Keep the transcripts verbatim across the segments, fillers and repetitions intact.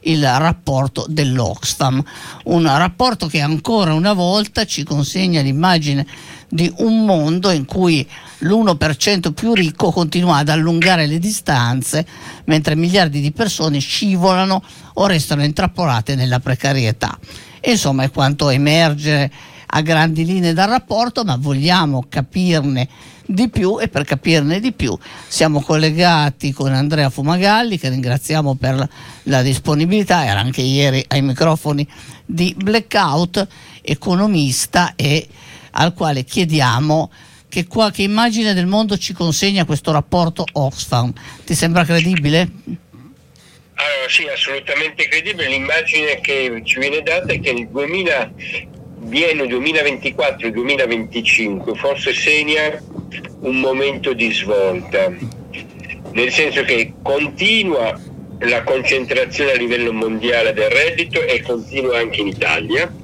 il rapporto dell'Oxfam, un rapporto che ancora una volta ci consegna l'immagine di un mondo in cui l'uno per cento più ricco continua ad allungare le distanze, mentre miliardi di persone scivolano o restano intrappolate nella precarietà. E insomma è quanto emerge a grandi linee dal rapporto, ma vogliamo capirne di più, e per capirne di più siamo collegati con Andrea Fumagalli, che ringraziamo per la, la disponibilità, era anche ieri ai microfoni di Blackout, economista, e al quale chiediamo che qualche immagine del mondo ci consegna questo rapporto Oxfam. Ti sembra credibile? Allora sì, assolutamente credibile. L'immagine che ci viene data è che nel duemila biennio duemilaventiquattro duemilaventicinque forse segna un momento di svolta, nel senso che continua la concentrazione a livello mondiale del reddito e continua anche in Italia.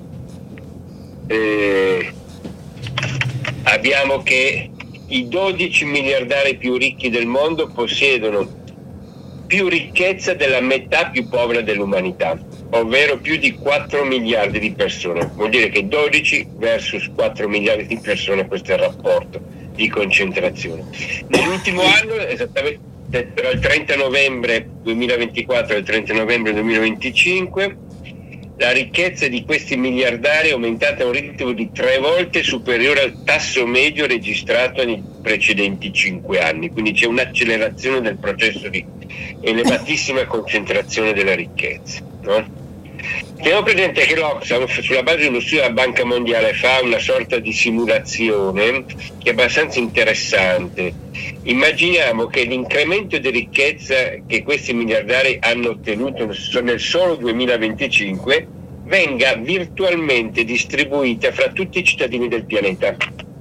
Eh, abbiamo che i dodici miliardari più ricchi del mondo possiedono più ricchezza della metà più povera dell'umanità, ovvero più di quattro miliardi di persone. Vuol dire che dodici versus quattro miliardi di persone, questo è il rapporto di concentrazione. Nell'ultimo anno, esattamente tra il trenta novembre duemilaventiquattro e il trenta novembre duemilaventicinque, la ricchezza di questi miliardari è aumentata a un ritmo di tre volte superiore al tasso medio registrato nei precedenti cinque anni, quindi c'è un'accelerazione del processo di elevatissima concentrazione della ricchezza, no? Teniamo presente che l'Oxfam, sulla base di uno studio della Banca Mondiale, fa una sorta di simulazione che è abbastanza interessante. Immaginiamo che l'incremento di ricchezza che questi miliardari hanno ottenuto nel solo duemilaventicinque venga virtualmente distribuita fra tutti i cittadini del pianeta,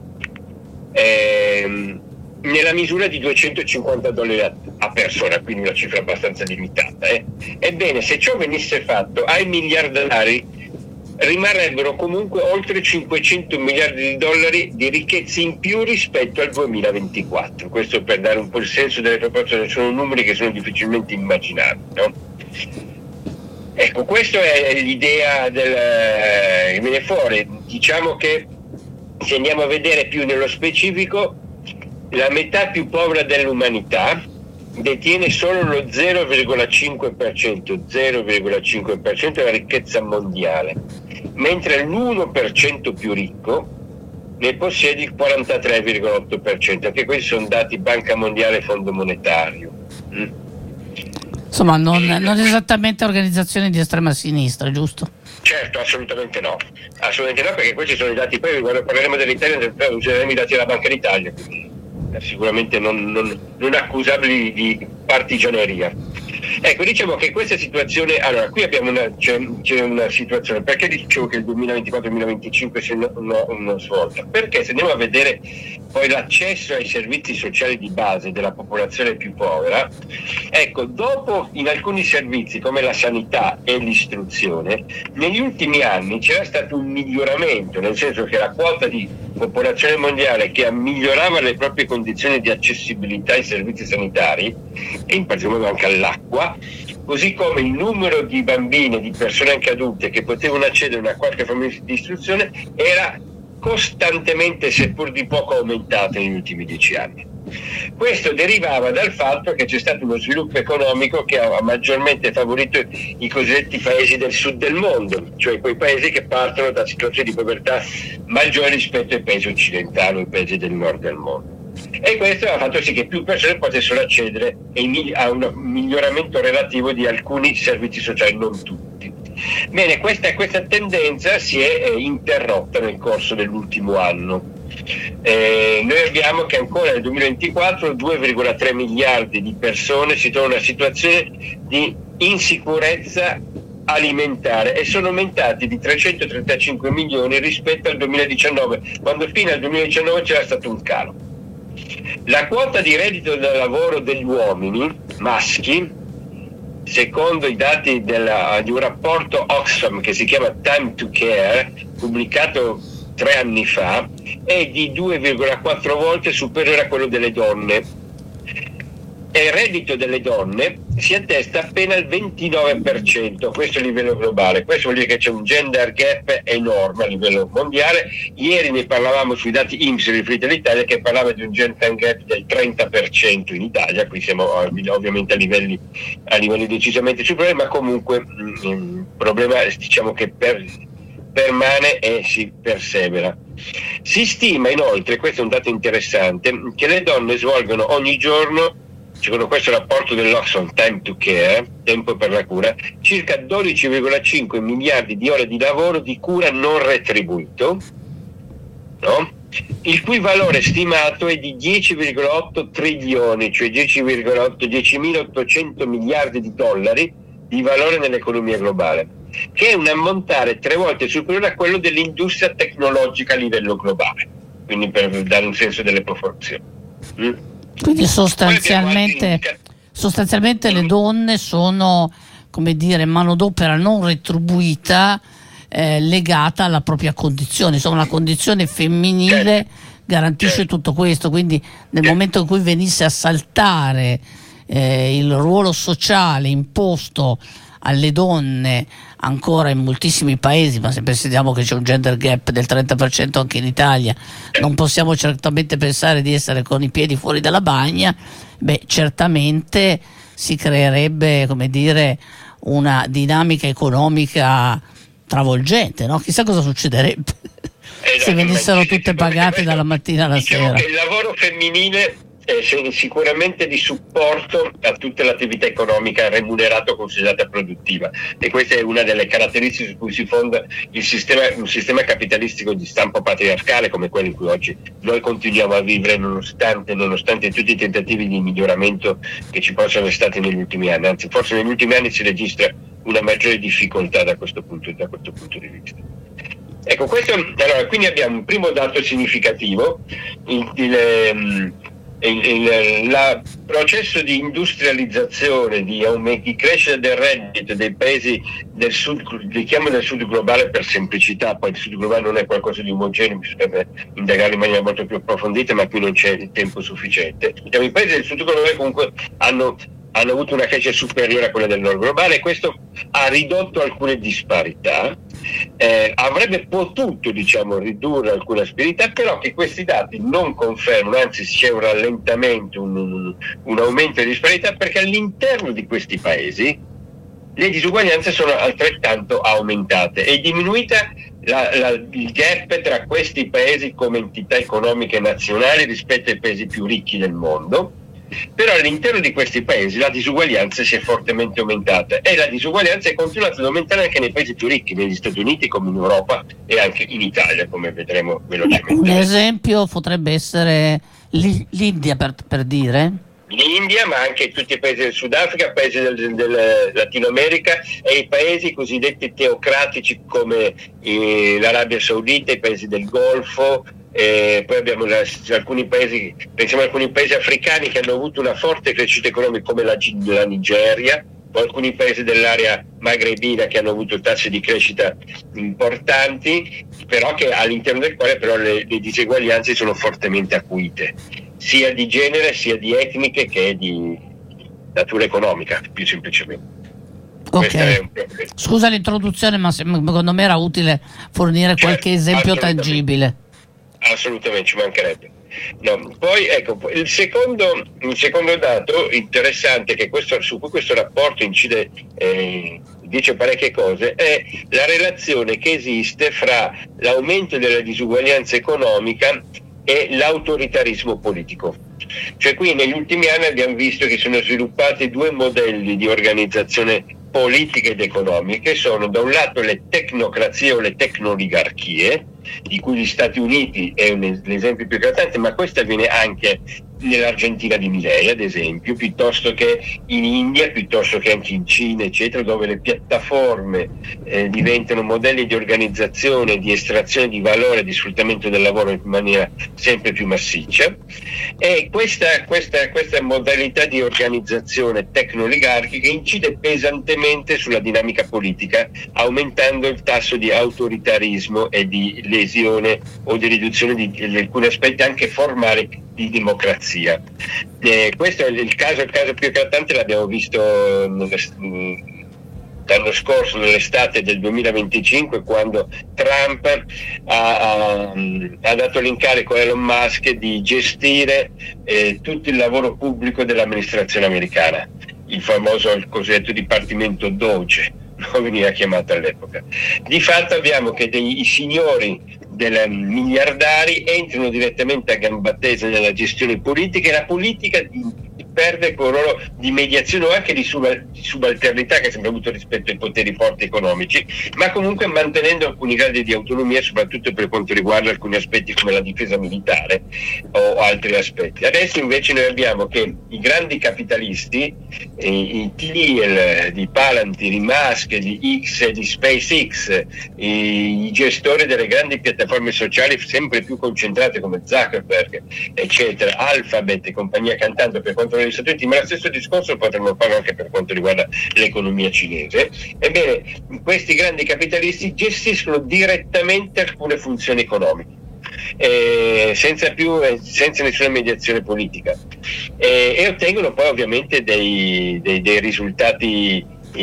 ehm, nella misura di duecentocinquanta dollari a, a persona, quindi una cifra abbastanza limitata. Eh. Ebbene, se ciò venisse fatto, ai miliardari rimarrebbero comunque oltre cinquecento miliardi di dollari di ricchezza in più rispetto al duemilaventiquattro. Questo per dare un po' il senso delle proporzioni, sono numeri che sono difficilmente immaginabili, no? Ecco, questa è l'idea del, che viene fuori. Diciamo che se andiamo a vedere più nello specifico, la metà più povera dell'umanità detiene solo lo zero virgola cinque per cento, zero virgola cinque per cento della ricchezza mondiale, mentre l'uno per cento più ricco ne possiede il quarantatré virgola otto per cento, anche questi sono dati Banca Mondiale e Fondo Monetario. Mm. Insomma, non, non esattamente organizzazioni di estrema sinistra, giusto? Certo, assolutamente no, assolutamente no, perché questi sono i dati, poi quando parleremo dell'Italia useremo i dati della Banca d'Italia, quindi sicuramente non, non, non accusabili di partigianeria. Ecco, diciamo che questa situazione, allora qui abbiamo una, c'è, c'è una situazione, perché dicevo che il duemilaventiquattro duemilaventicinque sia una, una, una svolta? Perché se andiamo a vedere poi l'accesso ai servizi sociali di base della popolazione più povera, ecco, dopo in alcuni servizi come la sanità e l'istruzione, negli ultimi anni c'era stato un miglioramento, nel senso che la quota di popolazione mondiale che migliorava le proprie condizioni di accessibilità ai servizi sanitari, e in particolar modo anche all'acqua, così come il numero di bambini e di persone anche adulte che potevano accedere a una qualche forma di istruzione era costantemente, seppur di poco, aumentato negli ultimi dieci anni. Questo derivava dal fatto che c'è stato uno sviluppo economico che ha maggiormente favorito i cosiddetti paesi del sud del mondo, cioè quei paesi che partono da situazioni di povertà maggiori rispetto ai paesi occidentali o ai paesi del nord del mondo. E questo ha fatto sì che più persone potessero accedere a un miglioramento relativo di alcuni servizi sociali, non tutti. Bene, questa, questa tendenza si è eh, interrotta nel corso dell'ultimo anno. Eh, noi abbiamo che ancora nel duemilaventiquattro due virgola tre miliardi di persone si trovano in una situazione di insicurezza alimentare e sono aumentati di trecentotrentacinque milioni rispetto al duemiladiciannove, quando fino al duemiladiciannove c'era stato un calo. La quota di reddito da lavoro degli uomini maschi, secondo i dati della, di un rapporto Oxfam che si chiama Time to Care, pubblicato tre anni fa, è di due virgola quattro volte superiore a quello delle donne. e il reddito delle donne si attesta appena al ventinove per cento, questo a livello globale. Questo vuol dire che c'è un gender gap enorme a livello mondiale. Ieri ne parlavamo sui dati I N P S riferiti all'Italia, che parlava di un gender gap del trenta per cento in Italia. Qui siamo ovviamente a livelli, a livelli decisamente superiori, ma comunque il problema, diciamo, che per, permane e si persevera. Si stima inoltre, questo è un dato interessante, che le donne svolgono ogni giorno, secondo questo rapporto dell'Oxfam Time to Care, tempo per la cura, circa dodici virgola cinque miliardi di ore di lavoro di cura non retribuito, no? Il cui valore stimato è di dieci virgola otto trilioni, cioè dieci virgola otto, diecimilaottocento miliardi di dollari di valore nell'economia globale, che è un ammontare tre volte superiore a quello dell'industria tecnologica a livello globale, quindi per dare un senso delle proporzioni. Mm? Quindi sostanzialmente, sostanzialmente le donne sono, come dire, manodopera non retribuita, eh, legata alla propria condizione, insomma la condizione femminile certo. garantisce certo. tutto questo, quindi nel certo. momento in cui venisse a saltare eh, il ruolo sociale imposto alle donne ancora in moltissimi paesi, ma se pensiamo che c'è un gender gap del trenta per cento anche in Italia, non possiamo certamente pensare di essere con i piedi fuori dalla bagna. Beh, certamente si creerebbe, come dire, una dinamica economica travolgente, no? Chissà cosa succederebbe se venissero tutte pagate dalla mattina alla diciamo sera. Che il lavoro femminile è sicuramente di supporto a tutta l'attività economica remunerata o considerata produttiva, e questa è una delle caratteristiche su cui si fonda il sistema, un sistema capitalistico di stampo patriarcale come quello in cui oggi noi continuiamo a vivere, nonostante, nonostante tutti i tentativi di miglioramento che ci possono essere stati negli ultimi anni. Anzi, forse negli ultimi anni si registra una maggiore difficoltà da questo punto, da questo punto di vista. Ecco, questo, allora, quindi abbiamo un primo dato significativo, il, il, Il, il la processo di industrializzazione, di, di crescita del reddito dei paesi del sud, li chiamo del sud globale per semplicità, poi il sud globale non è qualcosa di omogeneo, bisognerebbe indagare in maniera molto più approfondita, ma qui non c'è il tempo sufficiente. Diciamo, i paesi del sud globale comunque hanno, hanno avuto una crescita superiore a quella del nord globale, e questo ha ridotto alcune disparità. Eh, avrebbe potuto, diciamo, ridurre alcune asperità, però che questi dati non confermano, anzi c'è un rallentamento, un, un aumento di disparità, perché all'interno di questi paesi le disuguaglianze sono altrettanto aumentate. È diminuita la, la, il gap tra questi paesi come entità economiche nazionali rispetto ai paesi più ricchi del mondo, però all'interno di questi paesi la disuguaglianza si è fortemente aumentata, e la disuguaglianza è continuata ad aumentare anche nei paesi più ricchi, negli Stati Uniti come in Europa e anche in Italia, come vedremo velocemente. Un esempio potrebbe essere l'India, per, per dire? L'India, ma anche tutti i paesi del Sudafrica, paesi del, del, del Latino America, e i paesi cosiddetti teocratici come eh, l'Arabia Saudita, i paesi del Golfo. E poi abbiamo la, alcuni paesi, pensiamo a alcuni paesi africani che hanno avuto una forte crescita economica come la, la Nigeria, o alcuni paesi dell'area magrebina che hanno avuto tassi di crescita importanti, però che all'interno del quale però le, le diseguaglianze sono fortemente acuite, sia di genere, sia di etniche, che di natura economica, più semplicemente. Ok, scusa l'introduzione, ma secondo me era utile fornire certo, qualche esempio tangibile. Assolutamente, ci mancherebbe. No, poi ecco, il secondo, il secondo dato interessante che questo, su cui questo rapporto incide, eh, dice parecchie cose, è la relazione che esiste fra l'aumento della disuguaglianza economica e l'autoritarismo politico. Cioè, qui negli ultimi anni abbiamo visto che sono sviluppati due modelli di organizzazione politiche ed economiche. Sono da un lato le tecnocrazie o le tecnoligarchie, di cui gli Stati Uniti è un, l'esempio più eclatante, ma questo avviene anche nell'Argentina di Milei, ad esempio, piuttosto che in India, piuttosto che anche in Cina, eccetera, dove le piattaforme eh, diventano modelli di organizzazione, di estrazione di valore, di sfruttamento del lavoro in maniera sempre più massiccia. E questa, questa, questa modalità di organizzazione tecnoligarchica incide pesantemente sulla dinamica politica, aumentando il tasso di autoritarismo e di lesione o di riduzione di, di alcuni aspetti anche formali di democrazia. Eh, questo è il caso, il caso più eclatante, l'abbiamo visto l'anno scorso, nell'estate del duemilaventicinque, quando Trump ha, ha, ha dato l'incarico a Elon Musk di gestire eh, tutto il lavoro pubblico dell'amministrazione americana, il famoso, il cosiddetto dipartimento Doge, come veniva chiamato all'epoca. Di fatto abbiamo che dei, i signori dei miliardari entrano direttamente a gamba tesa nella gestione politica, e la politica di, perde quel ruolo di mediazione o anche di, sub, di subalternità che ha sempre avuto rispetto ai poteri forti economici, ma comunque mantenendo alcuni gradi di autonomia, soprattutto per quanto riguarda alcuni aspetti come la difesa militare o altri aspetti. Adesso invece noi abbiamo che i grandi capitalisti, eh, i Thiel di Palantir, di Musk, di X, di SpaceX, i, i gestori delle grandi piattaforme sociali sempre più concentrate come Zuckerberg, eccetera, Alphabet e compagnia cantando per quanto riguarda gli Stati Uniti, ma lo stesso discorso potremmo fare anche per quanto riguarda l'economia cinese. Ebbene, questi grandi capitalisti gestiscono direttamente alcune funzioni economiche, eh, senza più eh, senza nessuna mediazione politica, eh, e ottengono poi ovviamente dei, dei, dei risultati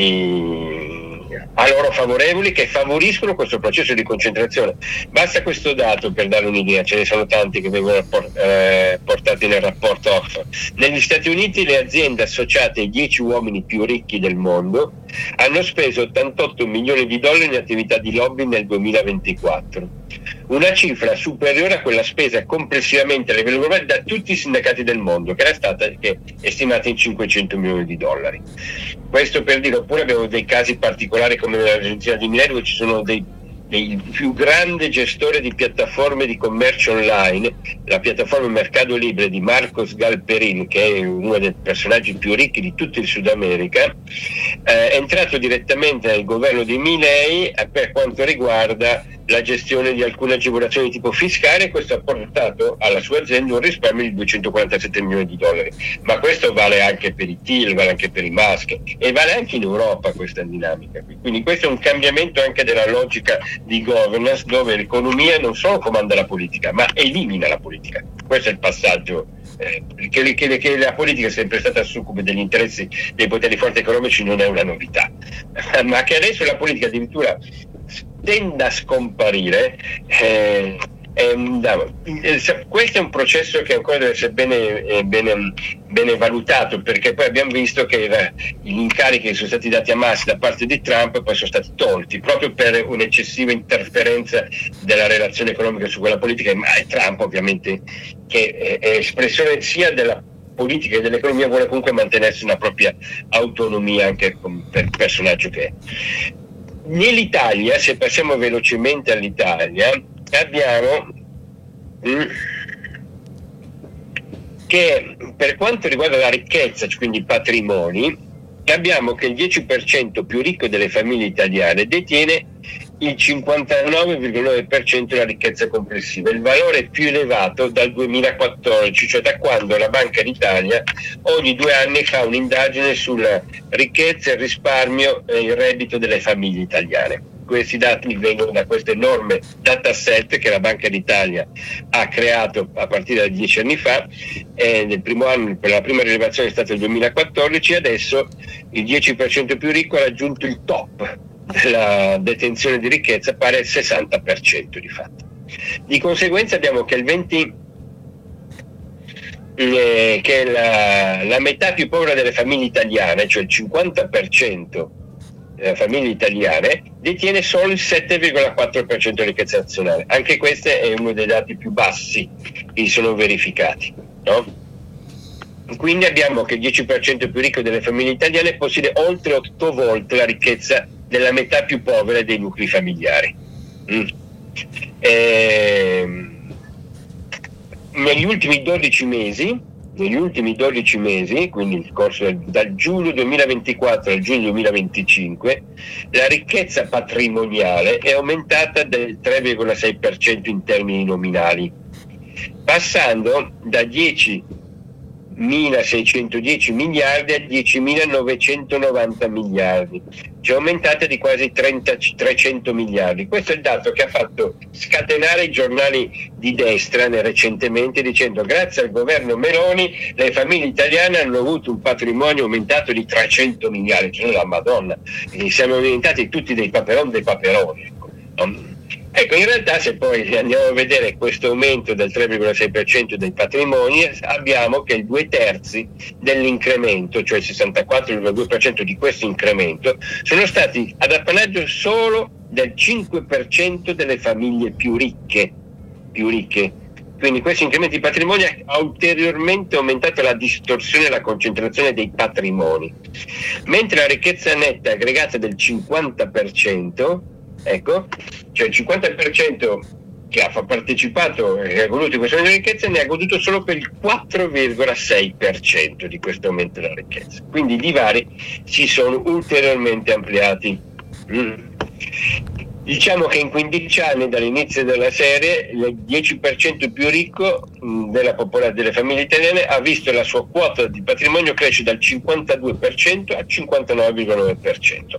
eh, a loro favorevoli, che favoriscono questo processo di concentrazione. Basta questo dato per dare un'idea, ce ne sono tanti che vengono eh, portati nel rapporto Oxford. Negli Stati Uniti le aziende associate ai dieci uomini più ricchi del mondo hanno speso ottantotto milioni di dollari in attività di lobby nel duemilaventiquattro, una cifra superiore a quella spesa complessivamente a livello globale da tutti i sindacati del mondo, che era stata che è stimata in cinquecento milioni di dollari. Questo per dire. Oppure abbiamo dei casi particolari come nell'Argentina di Milano, dove ci sono dei, dei più grandi gestori di piattaforme di commercio online, la piattaforma Mercado Libre di Marcos Galperin, che è uno dei personaggi più ricchi di tutto il Sud America, eh, è entrato direttamente nel governo di Milei eh, per quanto riguarda la gestione di alcune agevolazioni di tipo fiscale, e questo ha portato alla sua azienda un risparmio di duecentoquarantasette milioni di dollari. Ma questo vale anche per i Thiel, vale anche per i Musk, e vale anche in Europa questa dinamica. Quindi questo è un cambiamento anche della logica di governance, dove l'economia non solo comanda la politica, ma elimina la politica. Questo è il passaggio. Eh, che, che, che la politica è sempre stata succube degli interessi dei poteri forti economici non è una novità, ma che adesso la politica addirittura tenda a scomparire, eh, eh, eh, questo è un processo che ancora deve essere bene, eh, bene, bene valutato, perché poi abbiamo visto che eh, gli incarichi che sono stati dati a Musk da parte di Trump poi sono stati tolti proprio per un'eccessiva interferenza della relazione economica su quella politica, ma è Trump ovviamente che è, è espressione sia della politica e dell'economia, vuole comunque mantenersi una propria autonomia anche per il personaggio che è. Nell'Italia, se passiamo velocemente all'Italia, abbiamo mh, che per quanto riguarda la ricchezza, quindi i patrimoni, abbiamo che il dieci per cento più ricco delle famiglie italiane detiene il cinquantanove virgola nove per cento della ricchezza complessiva, il valore più elevato dal duemilaquattordici, cioè da quando la Banca d'Italia ogni due anni fa un'indagine sulla ricchezza, il risparmio e il reddito delle famiglie italiane. Questi dati vengono da questo enorme dataset che la Banca d'Italia ha creato a partire da dieci anni fa, e nel primo anno, per la prima rilevazione è stato il duemilaquattordici, e adesso il dieci per cento più ricco ha raggiunto il top della detenzione di ricchezza, pari al sessanta per cento di fatto. Di conseguenza abbiamo che il venti eh, che la, la metà più povera delle famiglie italiane, cioè il cinquanta per cento delle famiglie italiane, detiene solo il sette virgola quattro per cento della ricchezza nazionale. Anche questo è uno dei dati più bassi che sono verificati, no? Quindi abbiamo che il dieci per cento più ricco delle famiglie italiane possiede oltre otto volte la ricchezza della metà più povera dei nuclei familiari. Mm. Ehm, negli ultimi dodici mesi, negli ultimi dodici mesi, quindi il corso del, dal giugno duemilaventiquattro al giugno duemilaventicinque, la ricchezza patrimoniale è aumentata del tre virgola sei per cento in termini nominali, passando da dieci diecimilaseicentodieci miliardi a diecimilanovecentonovanta miliardi, cioè aumentate di quasi trenta, trecento miliardi. Questo è il dato che ha fatto scatenare i giornali di destra recentemente, dicendo: grazie al governo Meloni le famiglie italiane hanno avuto un patrimonio aumentato di trecento miliardi, cioè la Madonna, e siamo diventati tutti dei paperoni dei paperoni. Ecco. Um, Ecco, in realtà se poi andiamo a vedere questo aumento del tre virgola sei per cento dei patrimoni, abbiamo che il due terzi dell'incremento, cioè il sessantaquattro virgola due per cento di questo incremento, sono stati ad appannaggio solo del cinque per cento delle famiglie più ricche, più ricche. Quindi questo incremento di patrimonio ha ulteriormente aumentato la distorsione e la concentrazione dei patrimoni. Mentre la ricchezza netta aggregata del cinquanta per cento, ecco, cioè il cinquanta per cento che ha partecipato e ha goduto di questo aumento di ricchezza ne ha goduto solo per il quattro virgola sei per cento di questo aumento della ricchezza. Quindi i divari si sono ulteriormente ampliati. Mm. Diciamo che in quindici anni dall'inizio della serie il dieci per cento più ricco della popolazione delle famiglie italiane ha visto la sua quota di patrimonio crescere dal cinquantadue per cento al cinquantanove virgola nove per cento.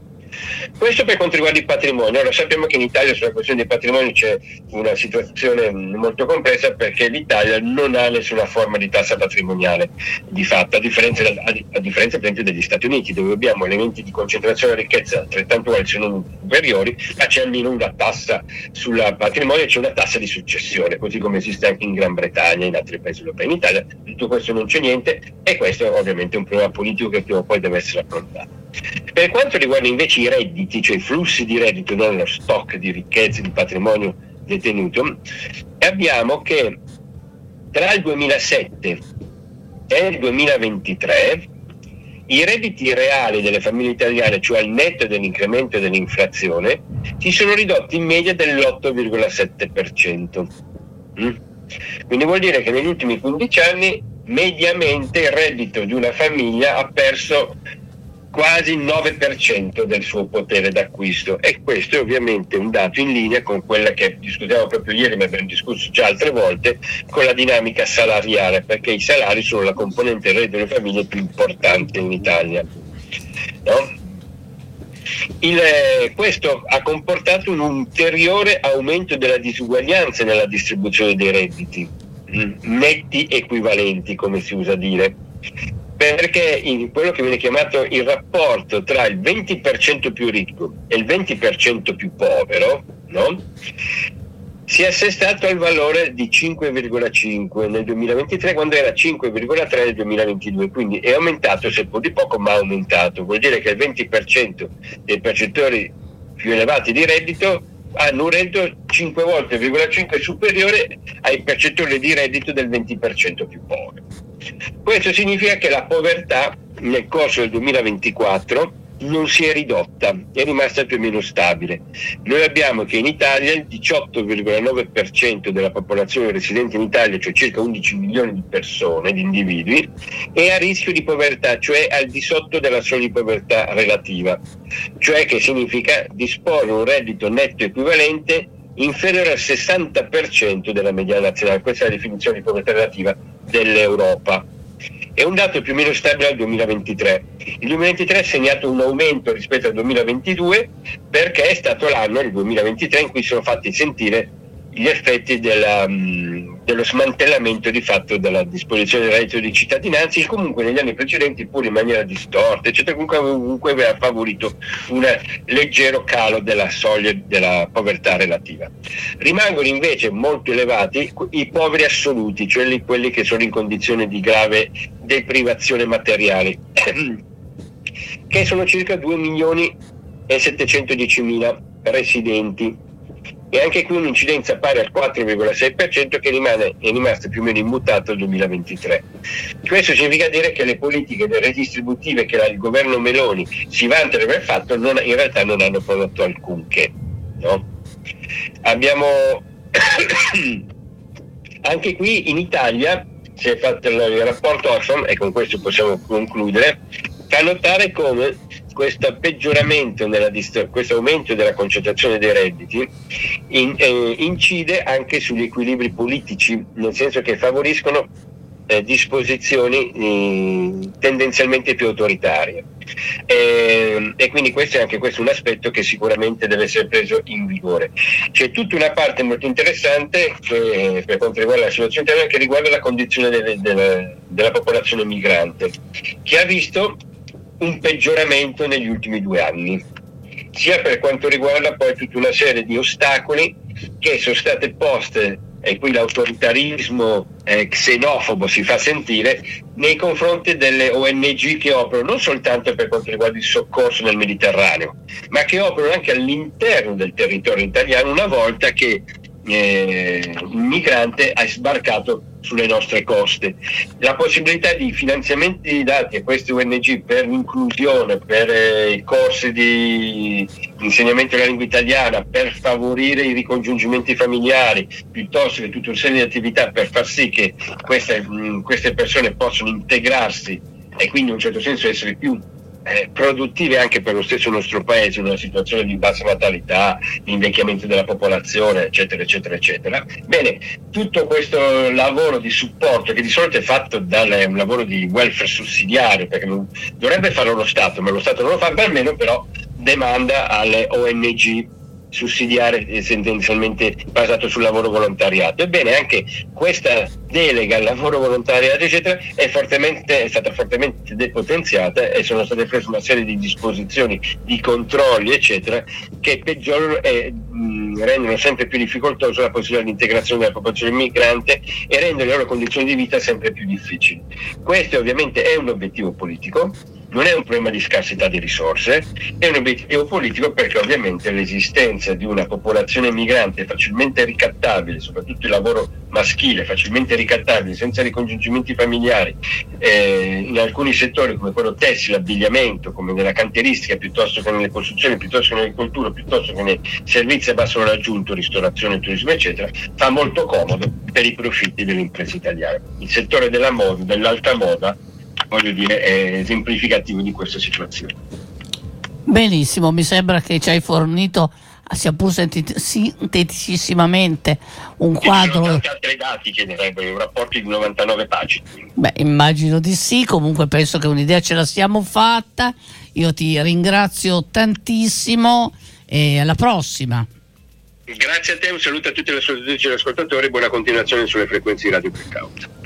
Questo per quanto riguarda il patrimonio. Ora sappiamo che in Italia sulla questione dei patrimoni c'è una situazione molto complessa, perché l'Italia non ha nessuna forma di tassa patrimoniale di fatto, a differenza, a differenza per esempio degli Stati Uniti, dove abbiamo elementi di concentrazione della ricchezza altrettanto uguali se non superiori, ma c'è almeno una tassa sul patrimonio e c'è una tassa di successione, così come esiste anche in Gran Bretagna e in altri paesi europei. In Italia tutto questo non c'è niente, e questo è ovviamente un problema politico che prima o poi deve essere affrontato. Per quanto riguarda invece i redditi, cioè i flussi di reddito, non lo stock di ricchezze, di patrimonio detenuto, abbiamo che tra il duemilasette e il duemilaventitré i redditi reali delle famiglie italiane, cioè al netto dell'incremento dell'inflazione, si sono ridotti in media dell'otto virgola sette per cento. Mm? Quindi vuol dire che negli ultimi quindici anni mediamente il reddito di una famiglia ha perso quasi il nove per cento del suo potere d'acquisto, e questo è ovviamente un dato in linea con quella che discutiamo proprio ieri, ma abbiamo discusso già altre volte, con la dinamica salariale, perché i salari sono la componente del reddito delle famiglie più importante in Italia, no? Il, questo ha comportato un ulteriore aumento della disuguaglianza nella distribuzione dei redditi, netti equivalenti, come si usa dire, perché in quello che viene chiamato il rapporto tra il venti per cento più ricco e il venti per cento più povero, no? Si è assestato al valore di cinque virgola cinque nel duemilaventitré, quando era cinque virgola tre nel duemilaventidue, quindi è aumentato, seppur di poco, ma aumentato. Vuol dire che il venti per cento dei percettori più elevati di reddito hanno un reddito cinque volte virgola cinque superiore ai percettori di reddito del venti per cento più povero. Questo significa che la povertà nel corso del duemilaventiquattro non si è ridotta, è rimasta più o meno stabile. Noi abbiamo che in Italia il diciotto virgola nove per cento della popolazione residente in Italia, cioè circa undici milioni di persone, di individui, è a rischio di povertà, cioè al di sotto della soglia di povertà relativa, cioè che significa disporre un reddito netto equivalente inferiore al sessanta per cento della mediana nazionale. Questa è la definizione di povertà relativa dell'Europa. È un dato più o meno stabile al duemilaventitré. Il duemilaventitré ha segnato un aumento rispetto al duemilaventidue, perché è stato l'anno, il duemilaventitré, in cui sono fatti sentire gli effetti della, mh, dello smantellamento di fatto della disposizione del reddito di cittadinanza, che comunque negli anni precedenti, pur in maniera distorta, eccetera, comunque, comunque aveva favorito un leggero calo della soglia della povertà relativa. Rimangono invece molto elevati i poveri assoluti, cioè quelli che sono in condizione di grave deprivazione materiale, che sono circa due milioni e settecentodiecimila residenti. E anche qui un'incidenza pari al quattro virgola sei per cento, che rimane, è rimasta più o meno immutata nel duemilaventitré. Questo significa dire che le politiche redistributive che il governo Meloni si vanta di aver fatto non, in realtà non hanno prodotto alcunché, no? Abbiamo anche qui in Italia si è fatto il rapporto Oxfam, e con questo possiamo concludere, fa notare come questo peggioramento, nella dist- questo aumento della concentrazione dei redditi in, eh, incide anche sugli equilibri politici, nel senso che favoriscono eh, disposizioni eh, tendenzialmente più autoritarie. E, e quindi questo è anche questo un aspetto che sicuramente deve essere preso in vigore. C'è tutta una parte molto interessante che, per quanto riguarda la situazione interna, che riguarda la condizione delle, delle, della popolazione migrante, che ha visto un peggioramento negli ultimi due anni, sia per quanto riguarda poi tutta una serie di ostacoli che sono state poste, e qui l'autoritarismo eh, xenofobo si fa sentire, nei confronti delle O N G che operano non soltanto per quanto riguarda il soccorso nel Mediterraneo, ma che operano anche all'interno del territorio italiano una volta che eh, il migrante ha sbarcato sulle nostre coste. La possibilità di finanziamenti dati a queste O N G per l'inclusione, per eh, corsi di insegnamento della lingua italiana, per favorire i ricongiungimenti familiari, piuttosto che tutta una serie di attività per far sì che queste, mh, queste persone possano integrarsi e quindi in un certo senso essere più Eh, produttive anche per lo stesso nostro paese, in una situazione di bassa natalità, di invecchiamento della popolazione, eccetera, eccetera, eccetera. Bene, tutto questo lavoro di supporto, che di solito è fatto da un lavoro di welfare sussidiario, perché non, dovrebbe farlo lo Stato, ma lo Stato non lo fa, per almeno però demanda alle O N G sussidiare e tendenzialmente basato sul lavoro volontariato. Ebbene, anche questa delega al lavoro volontariato eccetera è fortemente è stata fortemente depotenziata e sono state prese una serie di disposizioni, di controlli eccetera, che peggiorano e mh, rendono sempre più difficoltosa la possibilità di integrazione della popolazione migrante e rendono le loro condizioni di vita sempre più difficili. Questo ovviamente è un obiettivo politico, non è un problema di scarsità di risorse, è un obiettivo politico perché ovviamente l'esistenza di una popolazione migrante facilmente ricattabile, soprattutto il lavoro maschile, facilmente ricattabile, senza ricongiungimenti familiari, eh, in alcuni settori come quello tessile, abbigliamento, come nella cantieristica, piuttosto che nelle costruzioni, piuttosto che nell'agricoltura, piuttosto che nei servizi a basso valore aggiunto, ristorazione, turismo, eccetera, fa molto comodo per i profitti delle imprese italiane. Il settore della moda, dell'alta moda, voglio dire, è esemplificativo di questa situazione. Benissimo, mi sembra che ci hai fornito, sia pur sinteticamente, un quadro. Ci sono tanti altri dati che direbbero, un rapporto di novantanove pagine. Beh, immagino di sì, comunque penso che un'idea ce la siamo fatta. Io ti ringrazio tantissimo e alla prossima. Grazie a te, un saluto a tutti le ascoltatrici e gli ascoltatori, buona continuazione sulle frequenze di Radio Blackout.